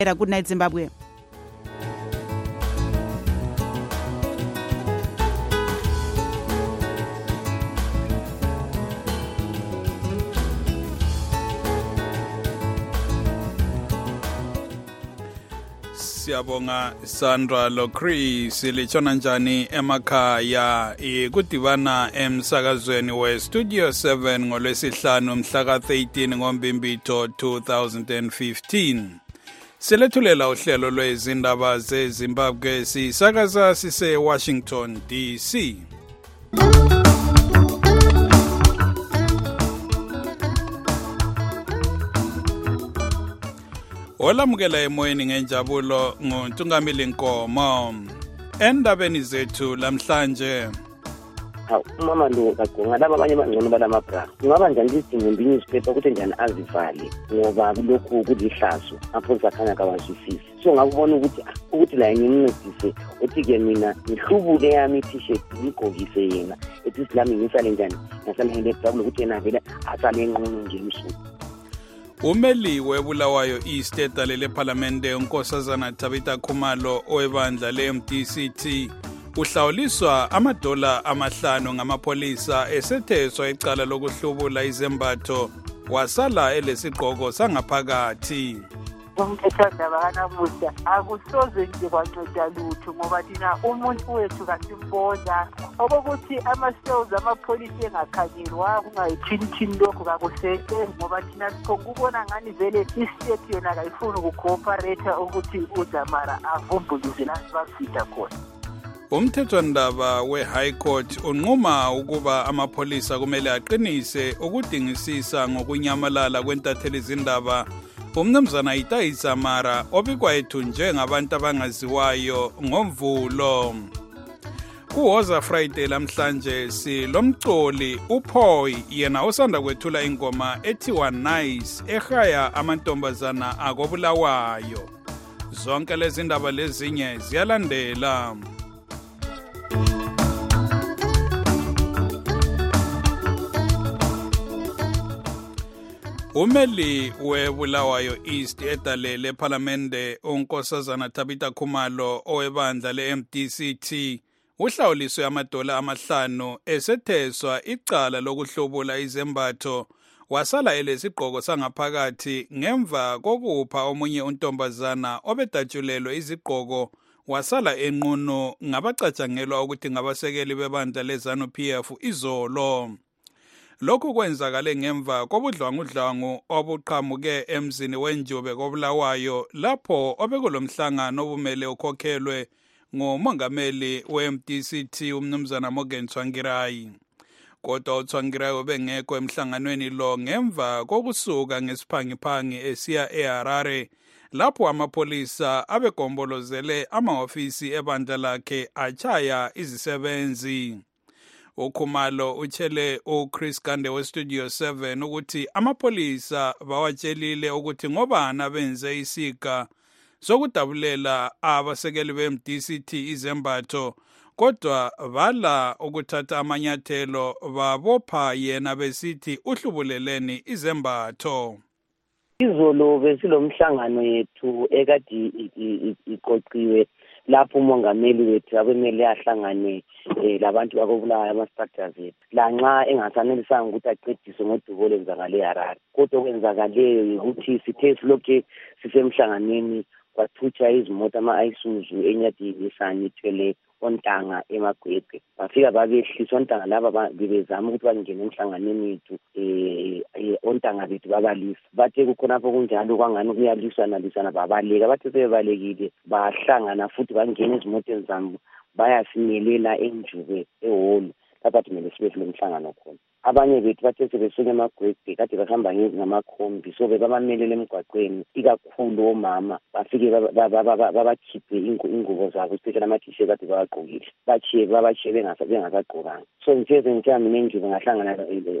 Good night, Zimbabwe. Siyabonga Sandra Locris silitshona njani emakhaya ikudibana emsakazweni we Studio 7 ngolwesihlanu mhla ka-13 ngoMbimbitho 2015. Silethulela uhlelo lwezindaba zeZimbabwe sisakaza sise Washington DC. Olamukela emoyeni ngenjabulo nguNtungamili Nkomo. Endabeni zethu lamhlanje. Mama lo kagonga laba abanye abangcono balamabra. Ngaba njani isidingo mbini isiphepha ukuthi njani azivale ngoba lokhu kulihlazo apho zakhanya kawazwisisi. So ngakubona ukuthi la ngimncedise uthi ke mina ngihlubule yami i-t-shirt ngigqokise yena. Ethi silami ngisale njani? Ngasale ngile problem ukuthi yena vele asale enqunu nje emsuku. Umeli webulawayo East edalele parliamente unkosazana Tabitha Khumalo owebandla le-MDCT uhlawuliswa $5 ngamapolisa esetheswa icala lokuhlubula izembatho wasala elesigqoko sangaphakathi. Umthethwandaba kanamuhla akusoze nje kwanceda lutho ngoba thina umuntu wethu kasimbona okokuthi ama-cells amapholisa engakhanyelwa kungayithini lokhu kakusehle ngoba thina sikhokubona ngani vele istate yona kayifuni ukukooperate ukuthi uDamara avumbuluze la bafida khona. Umthethwandaba we-High Court unquma ukuba amapholisa kumele aqinise ukudingisisa ngokunyamalala kwentatheli izindaba uMnumzana Itai Zamara obikwa ethunjwe ngabantu abangaziwayo ngoMvulo. Kuwoza Friday lamhlanje silomculi uPoy yena osanda kwethula ingoma ethiwa Nice ehaya amantombazana akobulawayo. Zonke lezi ndaba lezinye ziyalandela. Umeli webulawayo East edalele parliamente unkosazana Tabitha Khumalo owebandla le-MDCT uhlawuliswe $5 esetheswa icala lokuhlubula izembatho wasala elesigqoko sangaphakathi ngemva kokupha omunye untombazana obedatshulelwe izigqoko wasala enqunu ngabacatshangelwa ukuthi ngabasekeli bebandla leZANU-PF izolo. Lokhu kwenzakale ngemva kobudlwangudlwangu obuqhamuke emzini wenjube kobulawayo lapho obekulomhlangano obumele ukhokhelwe ngumongameli we-MDCT uMnumzana Morgan Tsvangirai. Kodwa uTsvangirai ubengekho emhlanganweni lo ngemva kokusuka ngesiphangiphangi esiya eHarare lapho amapolisa abegombolozele amahofisi ebandla lakhe achaya izisebenzi. uKhumalo utshele uChris Gande weStudio 7 ukuthi amapolisa bawatshelile ukuthi ngobani benze isika sokudabulela abasekeli beMDCT izembatho kodwa bala ukuthatha amanyathelo babopha yena besithi uhlubuleleni izembatho. Izolo besilomhlangano yethu ekade iqoqiwe lapho umongameli wethu abemele ahlangane labantu bakobulawayo ama-structures ethu lanxa engasanelisanga ukuthi aqediswe ngodubo olwenzakale eHarare. Kodwa okwenzakaleyo ukuthi sithe silokhu sisemhlanganeni kwathutsha izimota ama-Isuzu enyadini isani ithwele ontanga emagwegwe. Bafika babehlisa ontanga laba bebezama ukuthi bangene emhlanganeni yethu ontanga bethu babalisa. Bathe kukhonapho kunjalo kwangani kuyaliswana babaleka. Bathe sebebalekile bahlangana futhi bangena ezimoteni zabo bayafinyelela enjube ehholo lapha kumele sibe kulomhlangano khona. Abanye bethu bathe sebesuka emagwegwe kade bahamba ngamakhombi so bebamelele emgwaqweni ikakhulu omama bafike babakhiphe ingubo zabo especially ama-t-shirt kade bawagqokile babachiye bengasagqokanga. So ngithe mina enjubo ngahlangana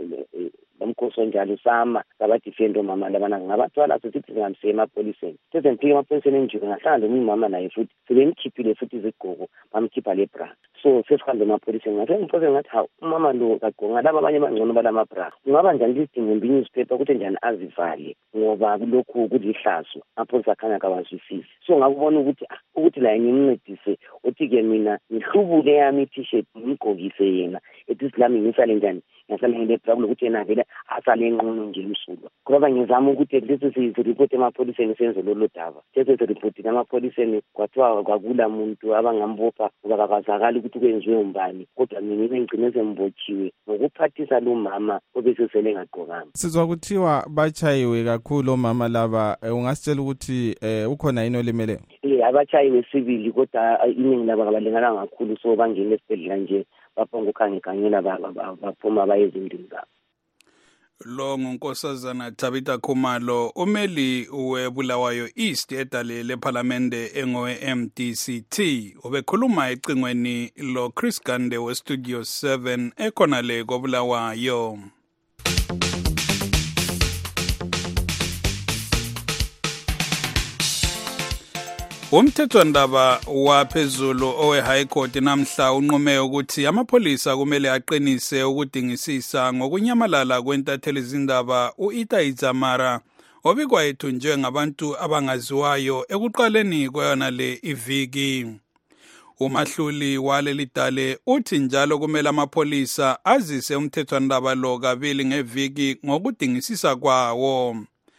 nomkhosi onjalo sama ngabadifenda omama labana ngabathwala sithi singamsiya emapoliseni. Sezengifika emapoliseni enjubo ngahlangana nomama naye futhi sebemkhiphile futhi izigqoko bamkhipha lebra. So sesihambe emapoliseni ngathi hawu umama lo kagqonga laba abanye ngcono balamabra kungaba njani lisidingo newspaper ukuthi njani azivale ngoba kulokhu kulihlazo amapholisa akhanya kawazwisisi so ngakubona ukuthi la ngimncedise uthi-ke mina ngihlubule yami i-t-shirt ngigqokise yena ethi ngisale njani ngisale ngilebra kulokuthi yena vele asale enqono nje emsulwa ngoba ngizama ukuthi lesi siripoti emapholiseni senze lolo daba sesiripoti emapholiseni kwathiwa kwakula muntu abangambopha ngoba kakazakali ukuthi kwenziwe umbani kodwa mina ngigcine sembotshiwe ngokuphathisa lo mama obesesele ngagqokanga. Sizwa kuthiwa bachayiwe kakhulu omama laba ungasitshela ukuthi ukhona yini olimele? Abachayiwe sibili kodwa iningi laba kabalingana kakhulu so bangena esibhedlela nje baphonga ukhangekangela baphuma bayezindini zabo. Lo ngunkosazana Tabitha Khumalo umeli weBulawayo East edale lePhalamende engowe MDCT ubekhuluma ecingweni lo Chris Gande we Studio 7 ekhona le koBulawayo. Umthethwandaba waphezulu owe High Court namhla unqume ukuthi amapholisa kumele aqinise ukudingisisa ngokunyamalala kwentatheli zindaba uIta Idzamara obikwa ethunjwe ngabantu abangaziwayo ekuqaleni kweyona le iviki. Umahluli waleli dale uthi njalo kumele amapholisa azise umthethwandaba lo kabili ngeviki ngokudingisisa kwawo.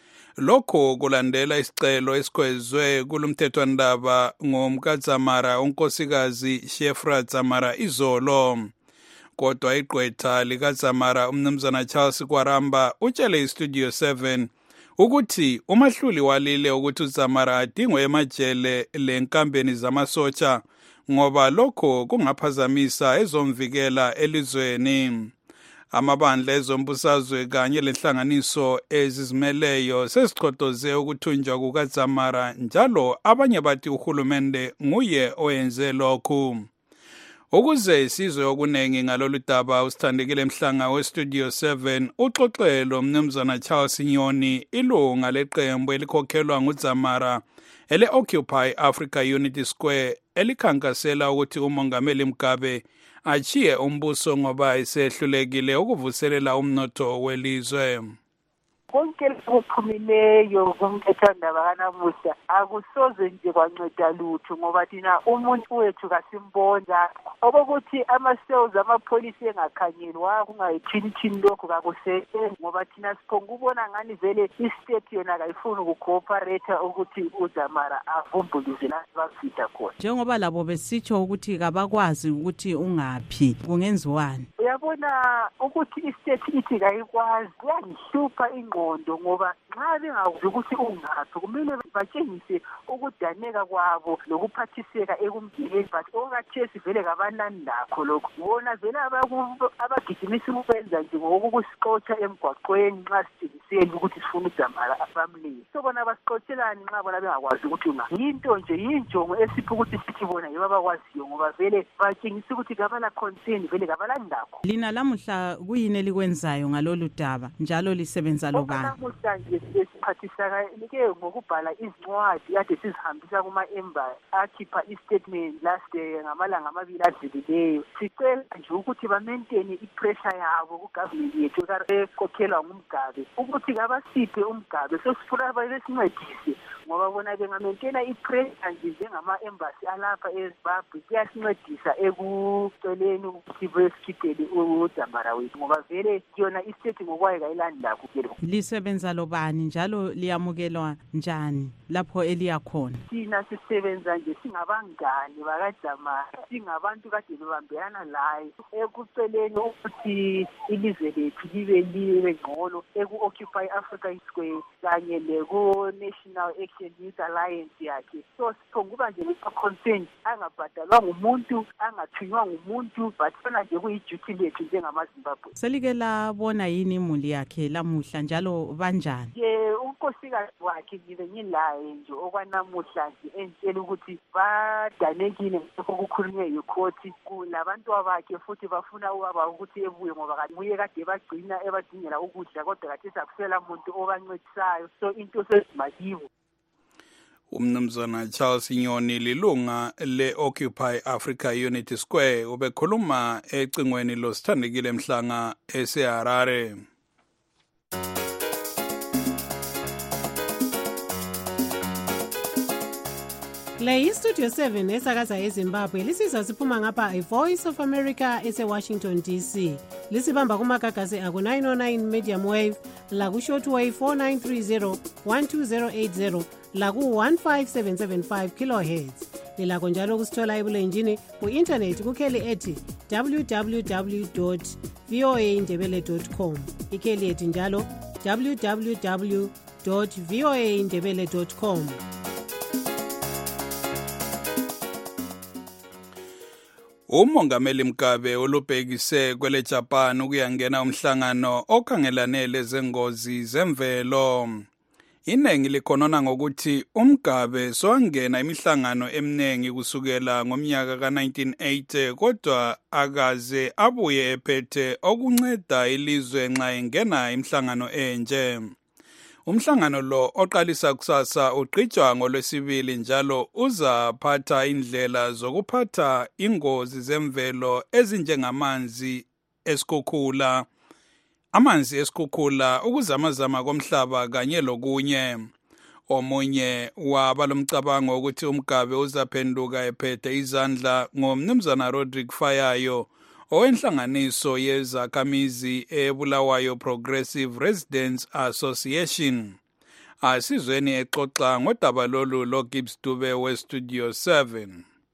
Lokho kulandela isicelo esikhwezwe kulomthethwandaba ngomkaDzamara unkosikazi Shefra Dzamara izolo. Kodwa igqwetha likaDzamara umnumzana Charles Kwaramba utshele iStudio 7 ukuthi umahluli walile ukuthi uDzamara adingwe emajele lenkambeni zamasotsha ngoba lokho kungaphazamisa ezomvikela elizweni. Amabandla ezombusazwe kanye lenhlanganiso ezizimeleyo sesiqhodoze ukuthunjwa kukaDzamara njalo abanye bathi uhulumende nguye oyenze lokhu. Ukuze isizwe okunengi ngalolu daba usithandekile Mhlanga weStudio 7 uxoxelo umnumzana Charles Nyoni ilunga leqembu elikhokhelwa nguDzamara ele-Occupy Africa Unity Square elikhankasela ukuthi umongameli Mugabe achiye umbuso ngoba isehlulekile ukuvuselela umnotho welizwe. Konke lokuphumileyo kumthethwandaba kanamuhla akusoze nje kwanceda lutho ngoba thina umuntu wethu kasimbonda okokuthi ama-cells amapholisa engakhanyelwa kungayithini lokhu kakusebenzi ngoba thina siphonga ubona ngani vele i-state yona kayifuni ukucooperate ukuthi uDzamara avumbuluze la bafida khona. Njengoba labo besitsho ukuthi kabakwazi ukuthi ungaphi kungenziwani. Uyabona ukuthi i-state ithi kayikwazi kuyangihlupha ingqondo ngoba nxa bengazi ukuthi ungaphi kumele batshengise ukudaneka kwabo lokuphathiseka ekumbileni but okathe sivele kabanani lakho lokho bona vele abagijimisa ukwenza nje ngokukusixotsha emgwaqweni nxa sitshengisela ukuthi sifuna uDzamara abamlile so bona basixotshelani nxa bona bengakwazi ukuthi ungaphi yinto nje yinjongo esipho ukuthi sithi bona yibo abakwaziyo ngoba vele batshengisa ukuthi kabala concern vele kabalani lakho. Lina lamuhla kuyini elikwenzayo ngalolu daba njalo lisebenza lobani? Namuhla nje siphathisakale ngokubhala izincwadi kade sizihambisa kuma-embassy akhipha i-statement last ngamalanga amabili adlulileyo. Sicela nje ukuthi bamaintain ipressure yabo kugovernment yethu ekhokhelwa nguMgabe ukuthi kabasiphe uMgabe sesifuna besincedise ngoba bona bengamaintaina ipressure nje njengama-embassy alapha eZimbabwe kuyasincedisa ekuceleni ukuthi besikhiphele uDzamara wethu ngoba vele yona istate ngokwayo kayilandi lakho. Lisebenza lobani njalo liyamukelwa njani lapho eliyakhona? Thina sisebenza nje singabangani bakaDzamara singabantu kade bebambelana laye ekuceleni ukuthi ilizwe lethu libe ngcono eku-Occupy Africa Square kanye leku-National Action Youth Alliance yakhe. So siphonguba nje concern angabhadalwa ngumuntu angathunywa ngumuntu but fana nje kuyiduty lethu njengamaZimbabwe. Selike labona yini imuli yakhe lamuhla njalo banjani? Unkosikazi wakhe ngibe ngilaye nje okwanamuhla nje entshela ukuthi badanekile ngokukhulunywe yikhoti kulabantu abakhe futhi bafuna ubaba ukuthi ebuye ngoba nguye kade bagcina ebadingela ukudla kodwa kade sakusela umuntu obancedisayo so into sesimakibo. Umnumzana Charles Nyoni lilunga le-Occupy Africa Unity Square ubekhuluma ecingweni loSithandekile Mhlanga eseHarare. Le yi-Studio 7 esakaza eZimbabwe lisizwa siphuma ngapha iVoice of America ese-Washington DC. Lisibamba kumagagasi aku-909 medium wave, laku-shortwave 4930 12080, laku-15775 kilohertz. Lilakho njalo kusithola ebulenjini ku-internet kukheli ethi www.voaindebele.com. Ikheli ethi njalo www.voaindebele.com. Umongameli Mugabe olubhekise kwele Japan ukuyangena umhlangano okhangelane lezengozi zemvelo. Inengi likhonona ngokuthi uMugabe sowangena imihlangano eminingi kusukela ngomnyaka ka-1980 kodwa akaze abuye ephethe okunceda ilizwe nxa engena imihlangano enje. Umhlangano lo oqalisa kusasa uqhutshwa ngoLwesibili njalo uzaphatha indlela zokuphatha ingozi zemvelo ezinjengamanzi esikhukhula, amanzi esikhukhula, ukuzamazama komhlaba kanye lokunye. Omunye wabalomcabango ukuthi uMugabe uzaphenduka ephethe izandla ngomnumzana Rodrigue Fayayo owenhlanganiso yezakhamizi eBulawayo Progressive Residents Association. Asizweni exoxa ngodaba lolu loGibbs Dube weStudio 7.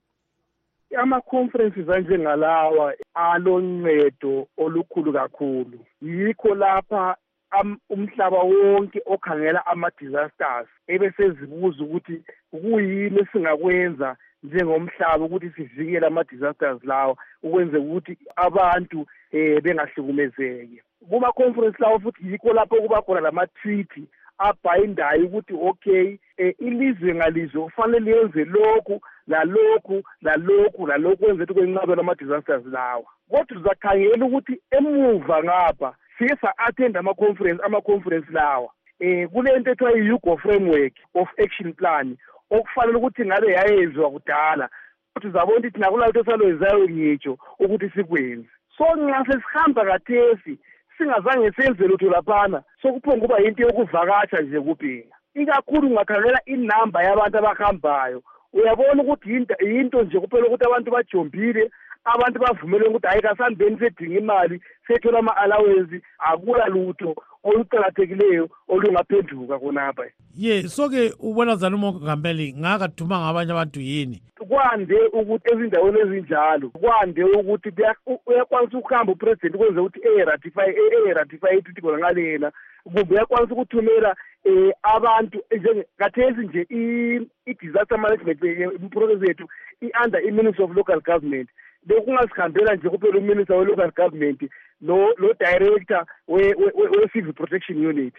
Ama-conferences anjengalawa aloncedo olukhulu kakhulu. Yikho lapha umhlaba wonke okhangela ama-disasters ebesezibuza ukuthi kuyini esingakwenza njengomhlaba ukuthi sivikele ama-disasters lawo ukwenze ukuthi abantu bengahlukumezeki. Kuma-conference lawo futhi yikho lapho kuba khona lama-treaty abhayindayo ukuthi okay ilizwe ngalizwe kufanele yenze lokhu lalokhu kwenze ukuthi kwenqabele ama-disasters lawa. Kodwa sizakhangela ukuthi emuva ngapha sike sa-attend ama-conference lawa kule nto ethiwa i-Hugo Framework of Action Plan okufanele ukuthi ngabe yayenziwa kudala ukuthi zabona ukuthi nakulalokho esaloyizayo ngitsho ukuthi sikwenze. So nxa sesihamba kathesi singazange senze lutho laphana sokuphonga kuba yinto yokuvakasha nje kuphela. Ikakhulu ungakhangela inamba yabantu abahambayo uyabona ukuthi yinto nje kuphela ukuthi abantu bajombile, abantu bavumele ukuthi hayi kasambeni sedinga imali sethola ama-allowance, akula lutho oluqakathekileyo olungaphenduka khonapha. So-ke ubona njani umongameli ngakathuma ngabanye abantu yini? Kwande ukuthi ezindaweni ezinjalo kwande ukuthi uyakwanisa ukuhamba upresident ukwenza ukuthi ratify ithi khona ngalela kumbe uyakwanisa ukuthumela abantu njengakathesi nje i-disaster management process yethu i-under i-Ministry of Local Government. Bekungasihambela nje kuphela uminister we-local government lo director we-civil protection unit.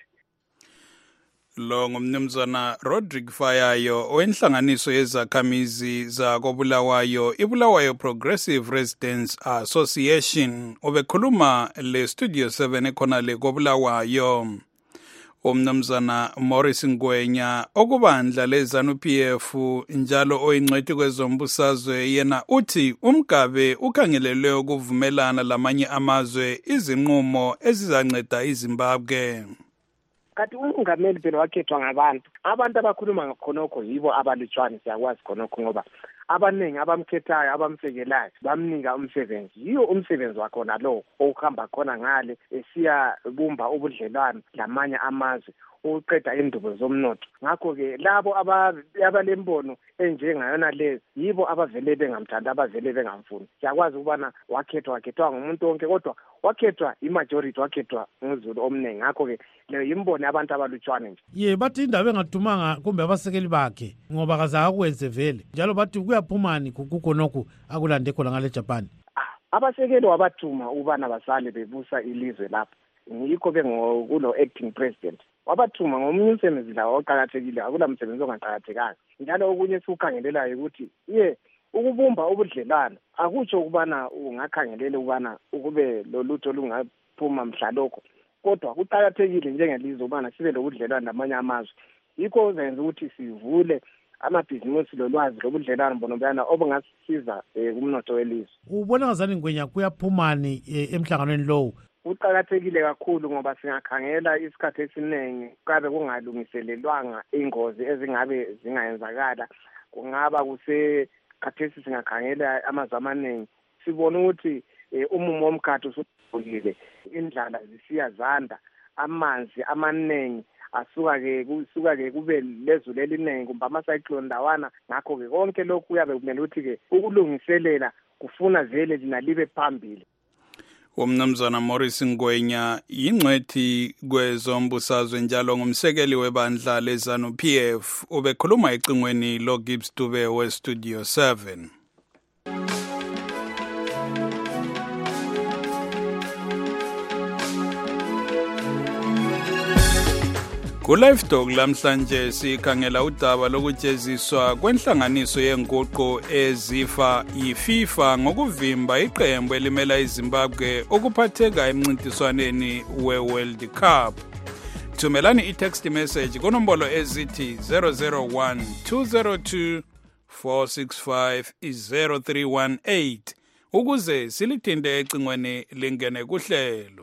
Lo ngumnumzana Rodrigue Fayayo owenhlanganiso yezakhamizi zakoBulawayo iBulawayo Progressive Residents Association obekhuluma le-Studio 7 ekhona le koBulawayo. Umnumzana Morris Ngwenya okubandla leZANU-PF njalo oyingcwethi kwezombusazwe yena uthi uMugabe ukhangelelwe ukuvumelana lamanye amazwe izinqumo ezizanceda iZimbabwe. Kanti umongameli phela wakhethwa ngabantu abakhuluma khonokho yibo abalutshwane, siyakwazi khonokho ngoba abaningi abamkhethayo abamsekelayo bamnika umsebenzi. Yiyo umsebenzi wakho nalo okuhamba khona ngale esiya bumba ubudlelwano lamanye amazwe uqeda indubo zomnotho. Ngakho-ke labo abalembono enjengayona lezi yibo abavele bengamthanda, abavele bengamfuni. Siyakwazi ukubana wakhethwa ngumuntu wonke kodwa wakhethwa imajority, wakhethwa nguzulu omningi. Ngakho-ke leyo yimbono abantu abalutshwane nje. Bathi indaba engathumanga kumbe abasekeli bakhe ngoba kazakwenze vele njalo bathi kuyaphumani kukhonokho akulande khona ngale Japan. Abasekeli wabathuma ubana basale bebusa ilizwe lapho. Yikho kulo acting president wabathuma ngomunye umsebenzi la oqhakathekile, akula msebenzi ongaqhakathekanga. Njalo okunye sikukhangelelayo ukuthi ukubumba ubudlelwano akutsho ukubana ungakhangelela ukubana ukube lolutho lungaphuma mhlalokho, kodwa kuqhakathekile njengelizwe ukubana sibe lobudlelwano namanye amazwe. Yikho zenza ukuthi sivule amabhizinisi lolwazi lobudlelwano mbonobuyana obungasiza kumnotho welizwe. Ubona ngazani Ngwenya kuyaphumani emhlanganweni lowo? Uqakathekile kakhulu ngoba singakhangela isikhathi esiningi kabe kungalungiselelwanga ingozi ezingabe zingayenzakala, kungaba khathesi singakhangela amazwe amaningi sibona ukuthi umumo womkhathi usuvukile, indlala zisiyazanda, amanzi amaningi asuka-ke kube lezulu eliningi kumbe ama-cyclone ndawana. Ngakho-ke konke lokhu kuyabe kumele ukuthi-ke ukulungiselela kufuna vele lina libe phambili. Umnumzana Morris Ngwenya yingcwethi kwezombusazwe njalo ngumsekeli webandla lezanu PF, ubekhuluma ecingweni lo Gibbs Dube we Studio 7. Ku-Live Talk lamhlanje sikhangela udaba lokujeziswa kwenhlanganiso yenguqu ezifa yiFIFA ngokuvimba iqembu elimela iZimbabwe ukuphatheka emncintiswaneni we-World Cup. Thumelani i-text message kunombolo ezithi 001 202 465 0318 ukuze silithinte ecingweni lingene kuhlelo.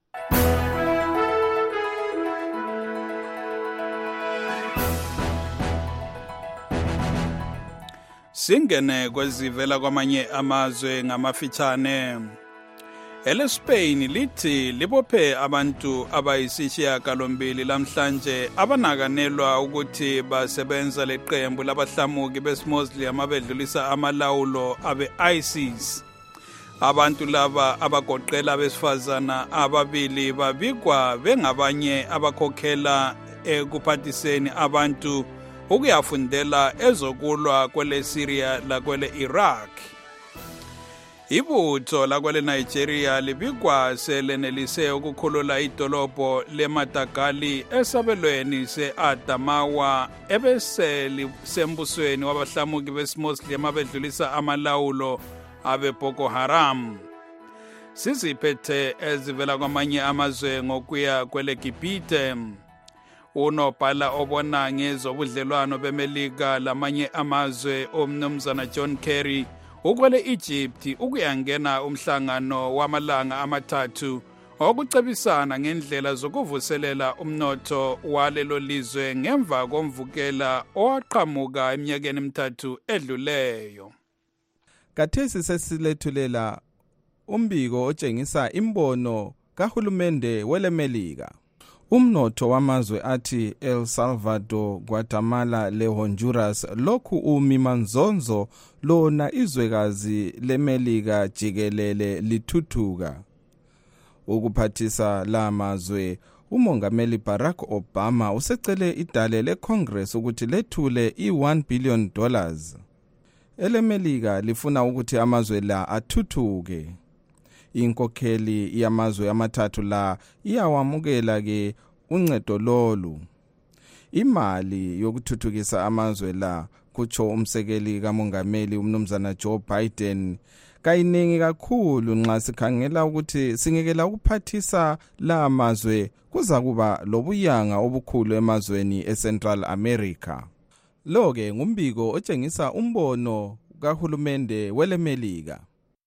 Singene kwezivela kwamanye amazwe ngamafitshane. EleSpain lithi libophe abantu abayisishiyagalombili lamhlanje abanakanelwa ukuthi basebenza leqembu labahlamuki beSmuslim abedlulisa amalawulo abe-ISIS. Abantu laba abagoqela abesifazana ababili babikwa bengabanye abakhokhela ekuphathiseni abantu ukuyafundela ezokulwa kwele Syria lakwele Iraq. Ibutho lakwele Nigeria libikwa selenelise ukukhulula idolobho leMadagali esabelweni se-Adamawa ebesembusweni wabahlamuki beSmuslim abedlulisa amalawulo abe Boko Haram. Siziphethe ezivela kwamanye amazwe ngokuya kwele Gibhite. Unobhala obona ngezobudlelwano beMelika lamanye amazwe umnumzana John Kerry ukwele Egypt ukuyangena umhlangano wamalanga amathathu okucebisana ngendlela zokuvuselela umnotho walelo lizwe ngemva komvukela owaqhamuka eminyakeni emithathu edluleyo. Kathesi sesilethulela umbiko otshengisa imbono kahulumende weleMelika. Umnotho wamazwe athi El Salvador, Guatemala le Honduras lokhu umimanzonzo lona izwekazi leMelika jikelele lithuthuka. Ukuphathisa la mazwe, umongameli Barack Obama usecele idale leCongress ukuthi lethule $1 billion. EleMelika lifuna ukuthi amazwe la athuthuke. Inkokheli yamazwe amathathu la iyawamukela ke uncedo lolu. Imali yokuthuthukisa amazwe la, kutsho umsekeli kamongameli umnumzana Joe Biden, kayiningi kakhulu nxa sikhangela ukuthi singekela ukuphathisa la amazwe kuza kuba lobuyanga obukhulu emazweni eCentral America. Lo ke ngumbiko otshengisa umbono kahulumende weleMelika.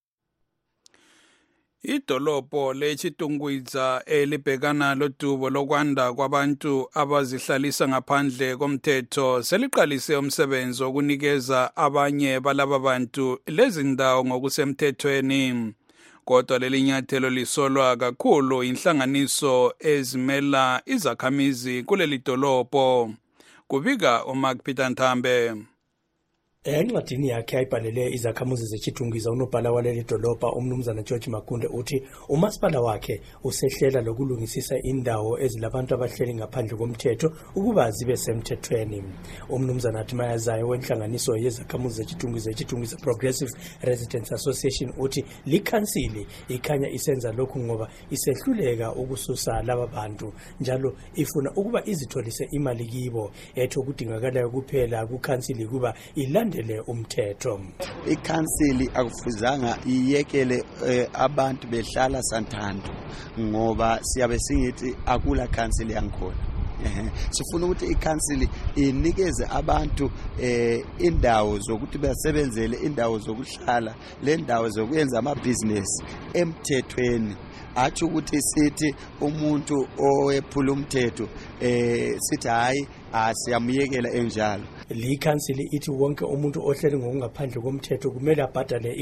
Idolobho leChitungwiza elibhekana lodubo lokwanda kwabantu abazihlalisa ngaphandle komthetho seliqalise umsebenzi wokunikeza abanye balaba bantu lezi ndawo ngokusemthethweni. Kodwa leli nyathelo lisolwa kakhulu inhlanganiso ezimela izakhamizi kuleli dolobho. Kubika uMark Peter Nthambe. Encwadini yakhe ayibhalele izakhamuzi zeChitungwiza unobhala waleli dolobha umnumzana George Makunde uthi umasipala wakhe usehlela lokulungisisa indawo ezilabantu abahleli ngaphandle komthetho ukuba zibe semthethweni. Umnumzana Thimayazayo wenhlanganiso yezakhamuzi zeChitungwiza Progressive Residents Association uthi likhansili ikhanya isenza lokhu ngoba isehluleka ukususa laba bantu njalo ifuna ukuba izitholise imali kibo ethi ukudingakalayo kuphela kukhansili kuba ilandele umthetho. Ikhansili akufuzanga iyekele abantu behlala Santando ngoba siyabe singithi akula khansili yankhona. sifuna ukuthi i-council inikeze abantu indawo zokuthi basebenzele, indawo zokuhlala, le ndawo zokuyenza amabhizinesi emthethweni. Athi ukuthi sithi umuntu owephula umthetho sithi hayi siyamuyekela enjalo. Le council ithi wonke umuntu ohleli ngokungaphandle komthetho kumele abhadale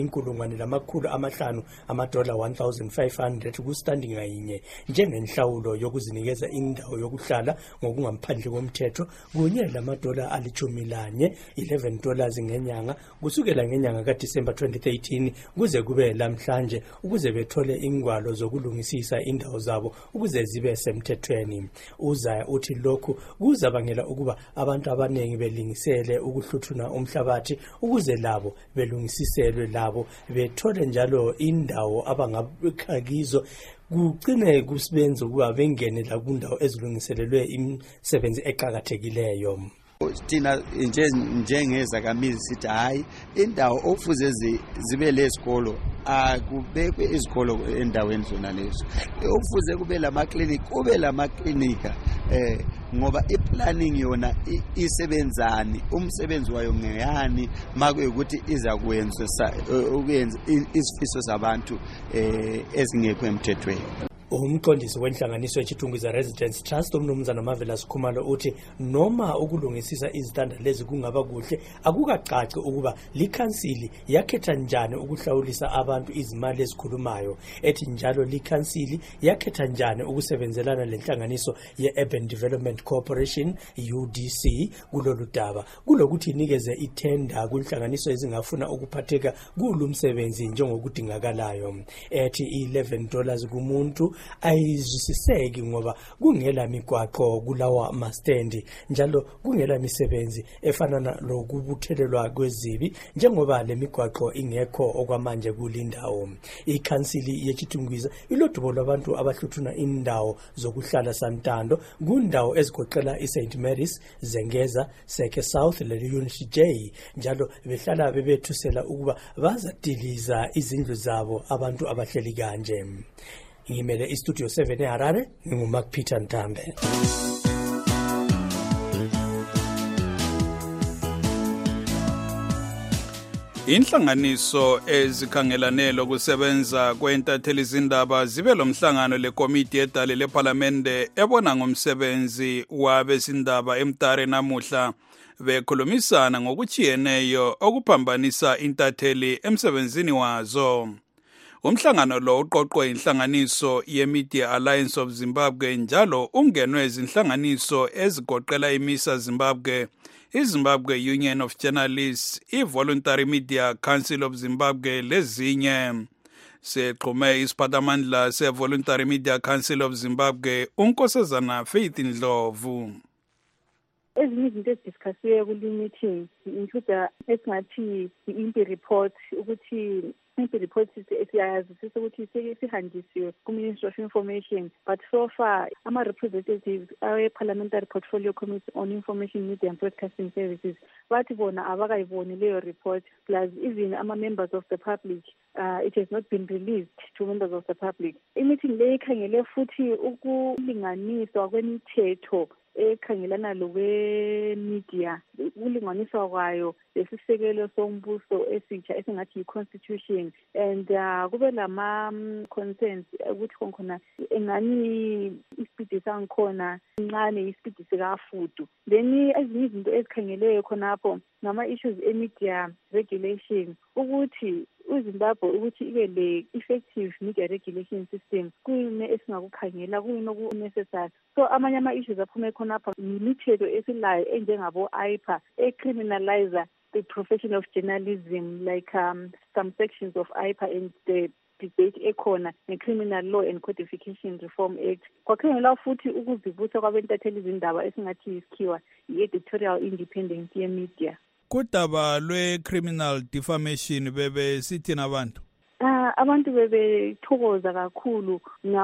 $500 $1,500 ku-standing ngayinye njengenhlawulo yokuzinikeza indawo yokuhlala ngokungaphandle komthetho kunye $11 $11 ngenyanga kusukela ngenyanga kaDisemba 2013 kuze kube lamhlanje ukuze bethole ingwalo zokulungisisa indawo zabo ukuze zibe semthethweni. Uzaya uthi lokhu kuzabangela ukuba abantu abaningi belingisele ukuhluthuna umhlabathi ukuze labo belungisiselwe labo bethole njalo indawo abangakhakizo kugcine kusibenza ukuba bengene la kundawo ezilungiselelwe imisebenzi eqhakathekileyo. Thina njengezakhamizi sithi hayi indawo okufuze zibe lesikolo akubekwe izikolo endaweni zona lezo, okufuze kube lamaklinika kube lamaklinika ngoba iplanning yona isebenzani, umsebenzi wayo ngeyani makuyukuthi iza kuyenza izifiso zabantu ezingekho emthethweni. Umqondisi wenhlanganiso yeChitungwiza Residents Trust umnumzana Marvelous Khumalo uthi noma ukulungisisa izitanda lezi kungaba kuhle akukacaci ukuba likhansili yakhetha njani ukuhlawulisa abantu izimali ezikhulumayo. Ethi njalo likhansili yakhetha njani ukusebenzelana lenhlanganiso ye-Urban Development Corporation UDC kulolu daba kulokuthi inikeze ithenda kunhlanganiso ezingafuna ukuphatheka kulumsebenzi njengokudingakalayo. Ethi $11 kumuntu ayizwisiseki ngoba kungela migwaqo kulawa mastendi njalo kungela misebenzi efana lokubuthelelwa kwezibi njengoba le migwaqo ingekho okwamanje kulindawo. Ikhansili yeChitungwiza ilodubo lwabantu abahluthuna indawo zokuhlala Santando kundawo ezigoqela iSt Mary's, Zengeza, Seke South le-Unity J njalo behlala bebethusela ukuba bazadiliza izindlu zabo abantu abahleli kanje. Ngimele iStudio 7 eHarare nginguMark Peter Ntambe. Inhlanganiso ezikhangelane lokusebenza kwentatheli izindaba zibe lomhlangano lekomiti yedale leParlamente ebona ngomsebenzi wabesindaba eMtare namuhla bekhulumisana ngokuchiyeneyo okuphambanisa intatheli emsebenzini wazo. Umhlangano lo uqoqwe inhlanganiso ye-Media Alliance of Zimbabwe njalo ungenwe izinhlanganiso ezigoqela iMISA Zimbabwe, iZimbabwe Union of Journalists, iVoluntary Media Council of Zimbabwe lezinye. Seqhume isiphathamandla seVoluntary Media Council of Zimbabwe uNkosazana Faith Ndlovu. Ezinye izinto ezidiscussiwe kule meeting include esingathi i-impi report ukuthi impi report siyazisisa ukuthi sihanjisiwe ku-Ministry of Information, but so far ama-representatives awe-Parliamentary Portfolio Committee on Information, Media and Broadcasting Services bathi bona abakayiboni leyo report, plus even ama-members of the public, it has not been released to members of the public. I-meeting le ikhangele futhi ukulinganiswa kwemithetho ekhangelana lokwe-media, ukulinganiswa kwayo lesisekelo sombuso esitsha esingathi yi-constitution, and kube lama-concerns ukuthi khona engani isipidi sangikhona incane isipidi sikafudu. Then ezinye izinto ezikhangeleyo khonapho ngama-issues e-media regulation, ukuthi uZimbabwe ukuthi ibe le-effective media regulation system kuyini esingakukhangela, kuyini oku-necessary. So amanye ama-issues aphume khonapha yimithetho esilayo enjengabo-IPA ecriminalizer the profession of journalism, like some sections of IPA and the debate ekhona nge-Criminal Law and Codification Reform Act. Kwakhangela futhi ukuzibusa kwabentatheli izindaba esingathi isikhiwa i-editorial independence ye-media. Kudaba lwe-criminal defamation bebe sithina abantu? Abantu bebethokoza kakhulu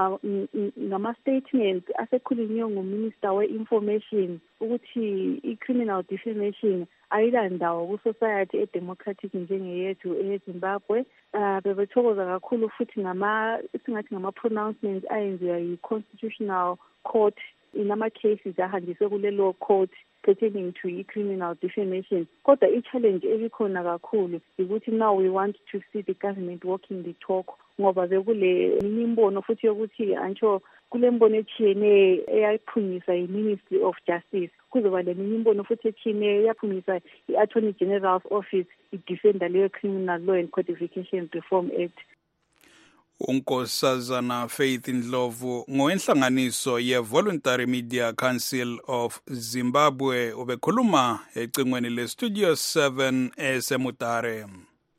ngama-statements asekhulunywe nguMinister we-Information ukuthi i-criminal defamation ayilandawo ku-society edemocratic njengeyethu eZimbabwe. Bebethokoza kakhulu futhi singathi ngama-pronouncements ayenziwa yi-Constitutional Court inama-cases ahanjiswe kule-law court pertaining to i-criminal defamation. Kodwa i-challenge ebikhona kakhulu ukuthi now we want to see the government walking the talk, ngoba bekule imbono futhi yokuthi antsho kule mbono ethiyene eyaphunyiswa yi-Ministry of Justice, kuzoba le imbono futhi ethiyene eyaphunyiswa i-Attorney General's Office i-defender leyo Criminal Law and Codification Reform Act. uNkosazana Faith Ndlovu ngowenhlanganiso ye-Voluntary Media Council of Zimbabwe ubekhuluma ecingweni le-Studio 7 eseMutare.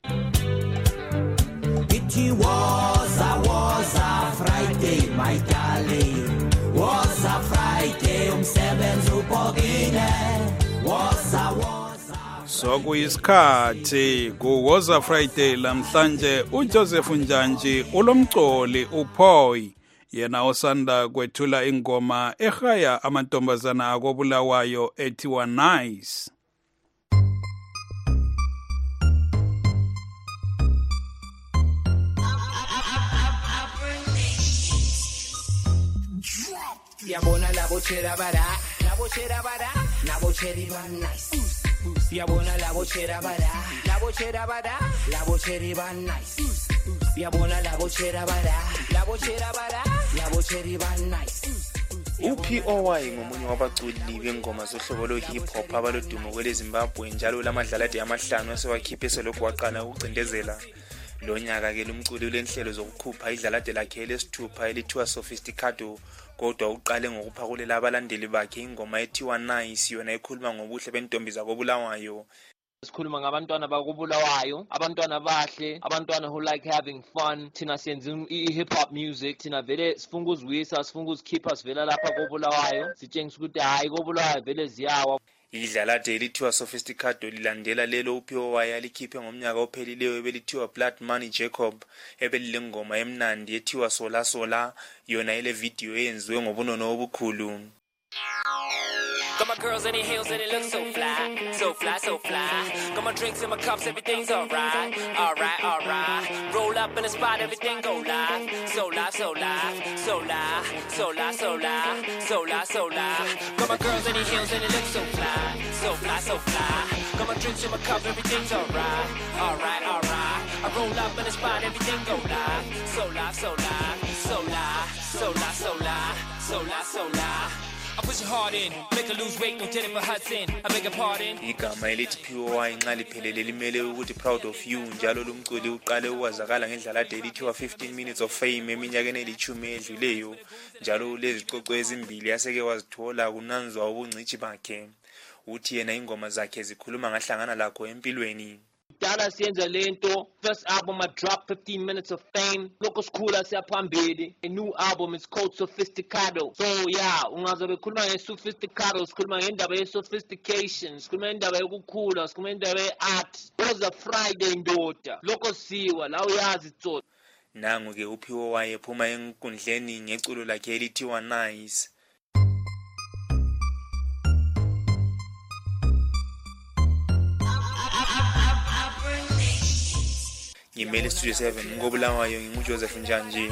It was a Friday, my darling. Was a Friday, umsebenzi ubhokile. Was a Sokuyisikhathi kuwoza Friday lamhlanje uJoseph Njanji ulomcoli uPoy yena osanda kwethula ingoma ehaya amantombazana akobulawayo ethiwa Nice. Yabona labo chera bara, nabo cheri ba nice. Yabona labo chera bara, labo cheri ba nice. Yabona labo chera bara, labo cheri ba nice. UPOY ngomunye wabaculi bengoma zohlobo lo-hip hop abalodumo kwele Zimbabwe njalo lamadlalade amahlanu asewakhiphe selokhu waqala ukucindezela. Lo nyaka ke lumculi ulenhlelo zokukhupha idlalade lakhe lesithupha elithiwa Sophisticado, kodwa uqale ngokuphakulela abalandeli bakhe ingoma ethiwa Nice yona ekhuluma ngobuhle bentombi zakobulawayo. Sikhuluma ngabantwana bakobulawayo, abantwana bahle, abantwana who like having fun. Thina siyenza i-hip hop music, thina vele sifunga uzwisa, sifunga uzikhipha sivela lapha kobulawayo, sitshengisa ukuthi hayi kobulawayo vele ziyawa. Idlalade elithiwa Sophisticado lilandela lelo uPOY alikhiphe ngomnyaka ophelileyo ebelithiwa Blood Money Jacob, ebelile ngoma emnandi ethiwa Sola Sola, yona ile video eyenziwe ngobunono obukhulu. Got my girls in the heels and it looks so fly, so fly, so fly. Got my drinks in my cups, everything's alright, alright. Roll up in the spot, everything go live, so live, so live, so live, so live, so live, so live, so live. Got my girls in the heels and it looks so fly, so fly, so fly. Got my drinks in my cups, everything's alright, alright. I roll up in the spot, everything go live, so live, so live, so live, so live, so live, so live, so live. I push it hard in, make her lose weight, no Jennifer Hudson, I beg your pardon. Igama elithi POY nxa liphelele limele ukuthi Proud of You, njalo lumculi uqale uwazakala ngendlalade elithiwa 15 Minutes of Fame eminyakeni elithumi edluleyo, njalo lezicoco ezimbili yaseke wazithola kunanzwa ubungcithi bakhe. Uthi yena ingoma zakhe zikhuluma ngahlangana lakho empilweni. Dala siyenza lento, first album I dropped 15 Minutes of Fame. Loko sikhula siyaphambili. A new album is called Sophisticado. So yeah, ungazobe khuluma nge-Sophisticado, sikhuluma ngendaba ye-sophistication, sikhuluma ngendaba yokukhula, sikhuluma ngendaba ye-art. Was a Friday ndoda. Loko siwa, la uyazi tsot. Nangu ke uPOY ephuma enkundleni ngeculo lakhe elithiwa Nice. Ngimele Studio 7 ngobulawayo nginguJoseph Njanji.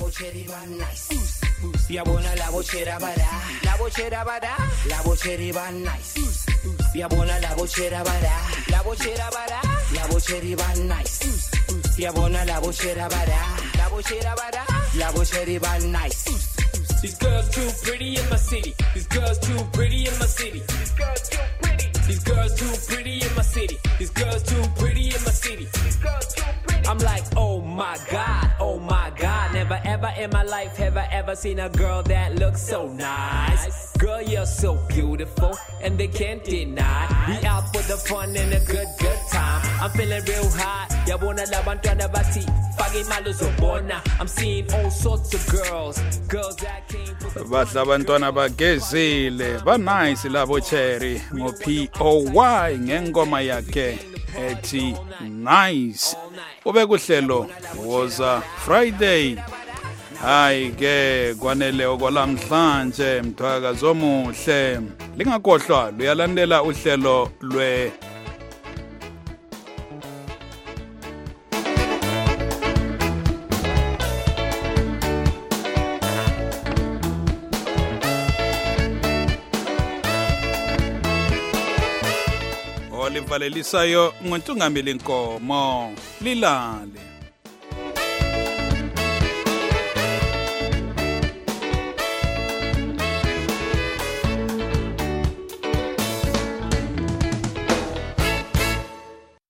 Yabona labo chera bara, labo cheri ba nice. Yabona labo chera bara, labo cheri ba nice. Yabona labo chera bara, labo cheri ba nice. These girls too pretty in my city. These girls too pretty in my city. These girls too pretty in my city. These girls too pretty in my city. I'm like, oh my God, never ever in my life have I ever seen a girl that looks so nice. Girl, you're so beautiful, and they can't deny. We out for the fun and a good time. I'm feeling real hot. Yabona labantwana bati, fagi malu zobona. I'm seeing all sorts of girls that came from Badla abantwana bagezile, ba nice labo cherry ngo POY ngengoma yakhe ethi Nice. Ube kuhlelo woza Friday. Hayi ke kwanele okwalamhlanje mthwakazi omuhle. Lingakhohlwa luyalandela uhlelo lwe elivalelisayo ngontungameli Nkomo lilale.